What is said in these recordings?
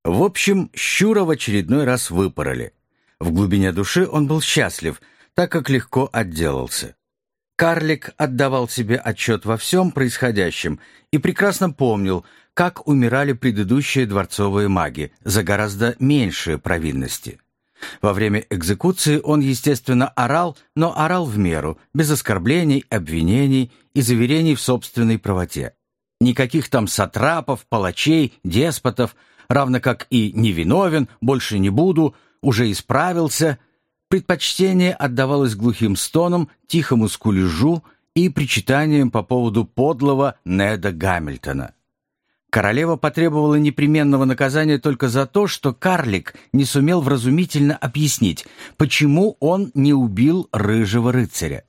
В общем, Щура в очередной раз выпороли. В глубине души он был счастлив, так как легко отделался. Карлик отдавал себе отчет во всем происходящем и прекрасно помнил, как умирали предыдущие дворцовые маги за гораздо меньшие провинности. Во время экзекуции он, естественно, орал, но орал в меру, без оскорблений, обвинений и заверений в собственной правоте. Никаких там сатрапов, палачей, деспотов, равно как и «невиновен», «больше не буду», «уже исправился». Предпочтение отдавалось глухим стонам, тихому скулежу и причитаниям по поводу подлого Неда Гамильтона. Королева потребовала непременного наказания только за то, что карлик не сумел вразумительно объяснить, почему он не убил рыжего рыцаря.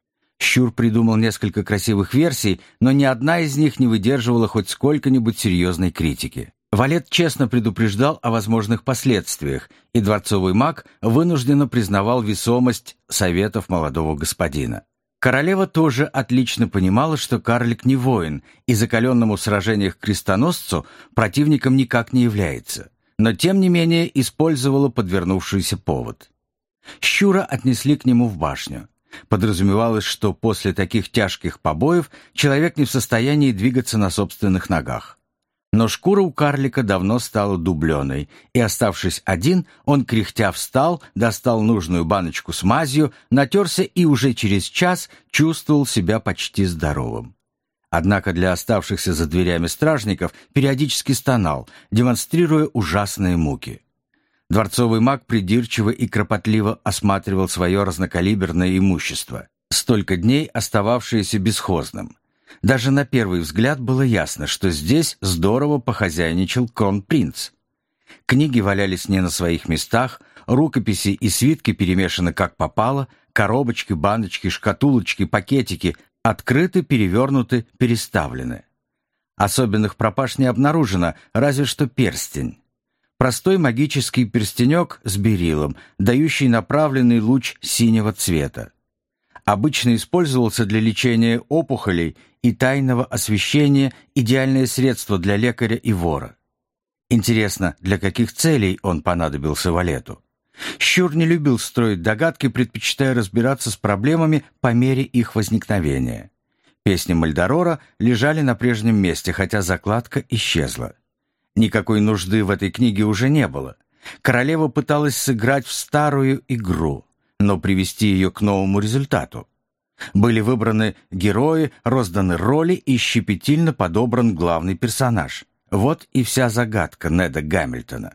Щур придумал несколько красивых версий, но ни одна из них не выдерживала хоть сколько-нибудь серьезной критики. Валет честно предупреждал о возможных последствиях, и дворцовый маг вынужденно признавал весомость советов молодого господина. Королева тоже отлично понимала, что карлик не воин, и закаленному в сражениях крестоносцу противником никак не является, но тем не менее использовала подвернувшийся повод. Щура отнесли к нему в башню. Подразумевалось, что после таких тяжких побоев человек не в состоянии двигаться на собственных ногах. Но шкура у карлика давно стала дубленой, и, оставшись один, он кряхтя встал, достал нужную баночку с мазью, натерся и уже через час чувствовал себя почти здоровым. Однако для оставшихся за дверями стражников периодически стонал, демонстрируя ужасные муки. Дворцовый маг придирчиво и кропотливо осматривал свое разнокалиберное имущество, столько дней остававшееся бесхозным. Даже на первый взгляд было ясно, что здесь здорово похозяйничал кронпринц. Книги валялись не на своих местах, рукописи и свитки перемешаны как попало, коробочки, баночки, шкатулочки, пакетики открыты, перевернуты, переставлены. Особенных пропаж не обнаружено, разве что перстень. Простой магический перстенек с берилом, дающий направленный луч синего цвета. Обычно использовался для лечения опухолей и тайного освещения, идеальное средство для лекаря и вора. Интересно, для каких целей он понадобился Валету? Щур не любил строить догадки, предпочитая разбираться с проблемами по мере их возникновения. Песни Мальдорора лежали на прежнем месте, хотя закладка исчезла. Никакой нужды в этой книге уже не было. Королева пыталась сыграть в старую игру, но привести ее к новому результату. Были выбраны герои, розданы роли и щепетильно подобран главный персонаж. Вот и вся загадка Неда Гамильтона.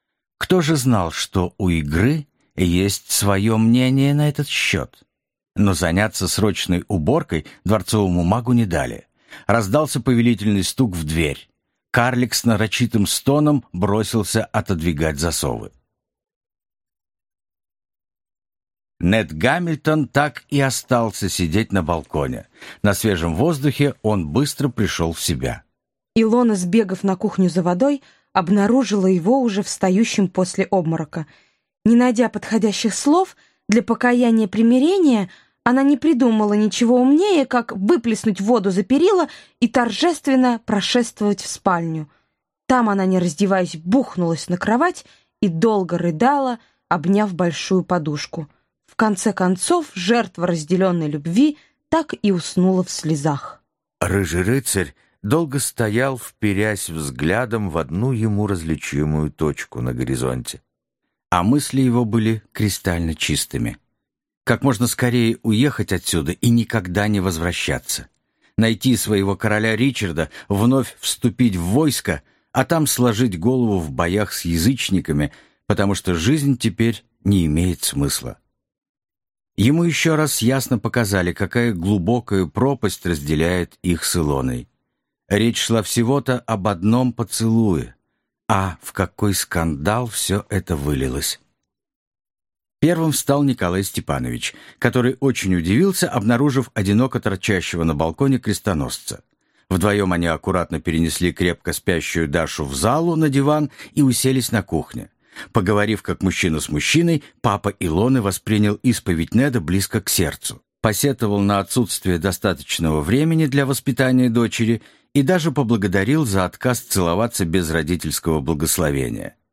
Кто же знал, что у игры есть свое мнение на этот счет? Но заняться срочной уборкой дворцовому магу не дали. Раздался повелительный стук в дверь. Карлик с нарочитым стоном бросился отодвигать засовы. Нед Гамильтон так и остался сидеть на балконе. На свежем воздухе он быстро пришел в себя. Илона, сбегав на кухню за водой, обнаружила его уже встающим после обморока. Не найдя подходящих слов для покаяния примирения, она не придумала ничего умнее, как выплеснуть воду за перила и торжественно прошествовать в спальню. Там она, не раздеваясь, бухнулась на кровать и долго рыдала, обняв большую подушку. В конце концов, жертва разделенной любви так и уснула в слезах. Рыжий рыцарь долго стоял, вперясь взглядом в одну ему различимую точку на горизонте. А мысли его были кристально чистыми. Как можно скорее уехать отсюда и никогда не возвращаться. Найти своего короля Ричарда, вновь вступить в войско, а там сложить голову в боях с язычниками, потому что жизнь теперь не имеет смысла. Ему еще раз ясно показали, какая глубокая пропасть разделяет их с Илоной. Речь шла всего-то об одном поцелуе. А в какой скандал все это вылилось. Первым встал Николай Степанович, который очень удивился, обнаружив одиноко торчащего на балконе крестоносца. Вдвоем они аккуратно перенесли крепко спящую Дашу в залу на диван и уселись на кухне. Поговорив как мужчина с мужчиной, папа Илоны воспринял исповедь Неда близко к сердцу, посетовал на отсутствие достаточного времени для воспитания дочери и даже поблагодарил за отказ целоваться без родительского благословения.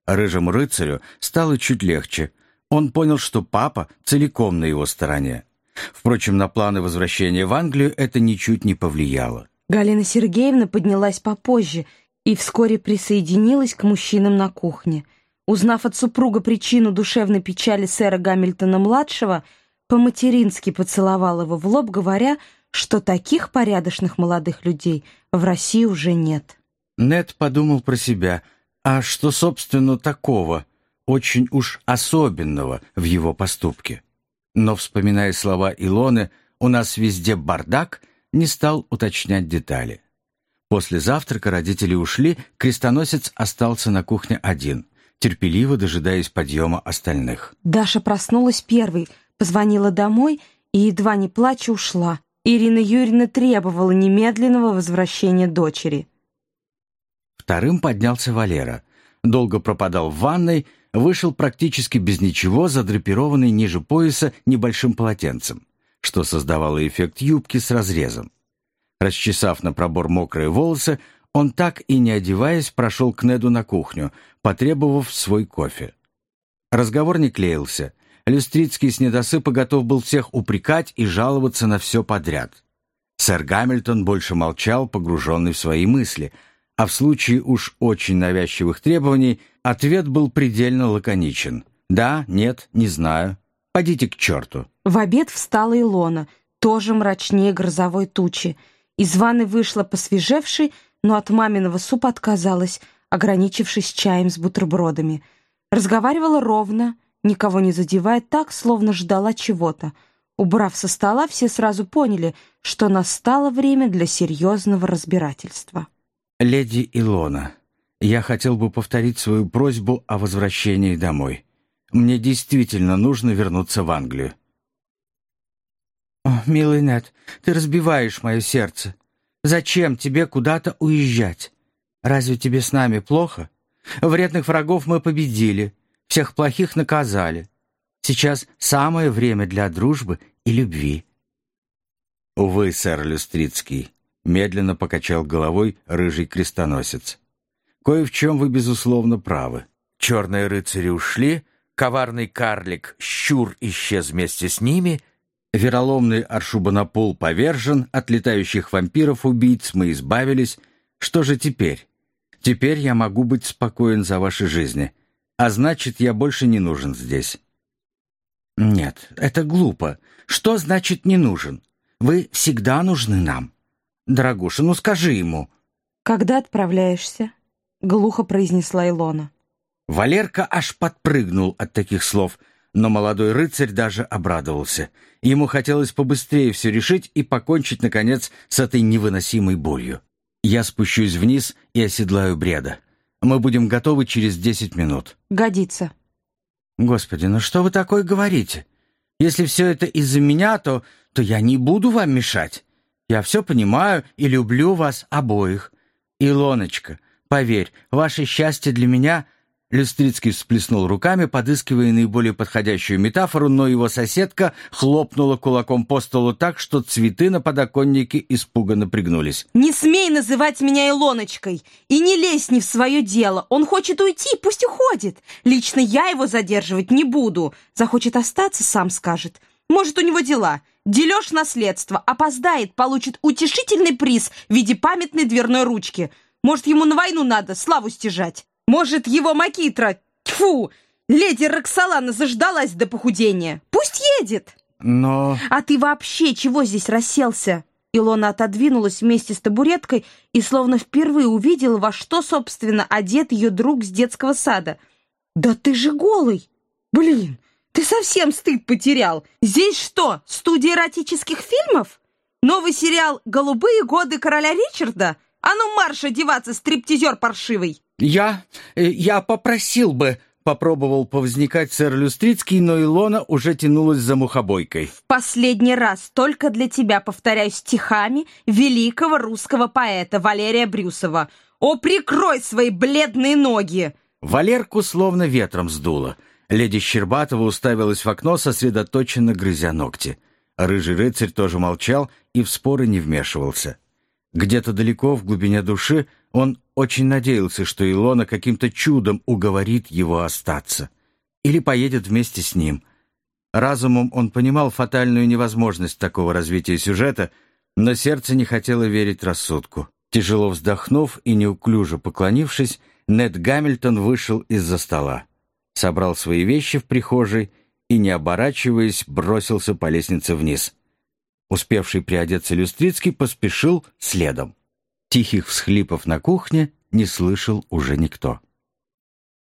Рыжему рыцарю стало чуть легче. Он понял, что папа целиком на его стороне. Впрочем, на планы возвращения в Англию это ничуть не повлияло. Галина Сергеевна поднялась попозже и вскоре присоединилась к мужчинам на кухне. Узнав от супруга причину душевной печали сэра Гамильтона-младшего, по-матерински поцеловал его в лоб, говоря, что таких порядочных молодых людей в России уже нет. Нед подумал про себя, а что, собственно, такого, очень уж особенного в его поступке. Но, вспоминая слова Илоны «у нас везде бардак», не стал уточнять детали. После завтрака родители ушли, крестоносец остался на кухне один, терпеливо дожидаясь подъема остальных. Даша проснулась первой, позвонила домой и, едва не плача, ушла. Ирина Юрьевна требовала немедленного возвращения дочери. Вторым поднялся Валера. Долго пропадал в ванной, вышел практически без ничего, задрапированный ниже пояса небольшим полотенцем, что создавало эффект юбки с разрезом. Расчесав на пробор мокрые волосы, он так и не одеваясь прошел к Неду на кухню, потребовав свой кофе. Разговор не клеился. Люстрицкий с недосыпа готов был всех упрекать и жаловаться на все подряд. Сэр Гамильтон больше молчал, погруженный в свои мысли, а в случае уж очень навязчивых требований ответ был предельно лаконичен. «Да, нет, не знаю. Подите к черту». В обед встала Илона, тоже мрачнее грозовой тучи. Из ванны вышла посвежевшей, но от маминого супа отказалась, ограничившись чаем с бутербродами. Разговаривала ровно, никого не задевая, так, словно ждала чего-то. Убрав со стола, все сразу поняли, что настало время для серьезного разбирательства. «Леди Илона, я хотел бы повторить свою просьбу о возвращении домой. Мне действительно нужно вернуться в Англию». «О, милый Нед, ты разбиваешь мое сердце. Зачем тебе куда-то уезжать? Разве тебе с нами плохо? Вредных врагов мы победили, всех плохих наказали. Сейчас самое время для дружбы и любви». «Увы, сэр Люстрицкий», — медленно покачал головой рыжий крестоносец. «Кое в чем вы, безусловно, правы. Черные рыцари ушли, коварный карлик Щур исчез вместе с ними, вероломный Аршубанапул повержен, от летающих вампиров-убийц мы избавились. Что же теперь? Теперь я могу быть спокоен за ваши жизни, а значит, я больше не нужен здесь». «Нет, это глупо. Что значит «не нужен»? Вы всегда нужны нам. Дорогуша, ну скажи ему». «Когда отправляешься?» — глухо произнесла Илона. Валерка аж подпрыгнул от таких слов, но молодой рыцарь даже обрадовался. Ему хотелось побыстрее все решить и покончить, наконец, с этой невыносимой болью. «Я спущусь вниз и оседлаю Бреда. Мы будем готовы через 10 минут». «Годится». «Господи, ну что вы такое говорите? Если все это из-за меня, то я не буду вам мешать. Я все понимаю и люблю вас обоих. Илоночка, поверь, ваше счастье для меня...» Люстрицкий всплеснул руками, подыскивая наиболее подходящую метафору, но его соседка хлопнула кулаком по столу так, что цветы на подоконнике испуганно пригнулись. «Не смей называть меня Илоночкой и не лезь не в свое дело. Он хочет уйти, пусть уходит. Лично я его задерживать не буду. Захочет остаться, сам скажет. Может, у него дела. Дележ наследства. Опоздает, получит утешительный приз в виде памятной дверной ручки. Может, ему на войну надо славу стяжать. Может, его макитра, тьфу, леди Роксолана заждалась до похудения. Пусть едет». «Но...» «А ты вообще чего здесь расселся?» Илона отодвинулась вместе с табуреткой и словно впервые увидела, во что, собственно, одет ее друг с детского сада. «Да ты же голый! Блин, ты совсем стыд потерял! Здесь что, студия эротических фильмов? Новый сериал «Голубые годы короля Ричарда»? А ну марш одеваться, стриптизер паршивый!» «Я попросил бы», — попробовал повзникать сэр Люстрицкий, но Илона уже тянулась за мухобойкой. «В последний раз только для тебя повторяю стихами великого русского поэта Валерия Брюсова. О, прикрой свои бледные ноги!» Валерку словно ветром сдуло. Леди Щербатова уставилась в окно, сосредоточенно грызя ногти. Рыжий рыцарь тоже молчал и в споры не вмешивался. Где-то далеко, в глубине души, он очень надеялся, что Илона каким-то чудом уговорит его остаться. Или поедет вместе с ним. Разумом он понимал фатальную невозможность такого развития сюжета, но сердце не хотело верить рассудку. Тяжело вздохнув и неуклюже поклонившись, Нед Гамильтон вышел из-за стола, собрал свои вещи в прихожей и, не оборачиваясь, бросился по лестнице вниз. Успевший приодеться Люстрицкий поспешил следом. Тихих всхлипов на кухне не слышал уже никто.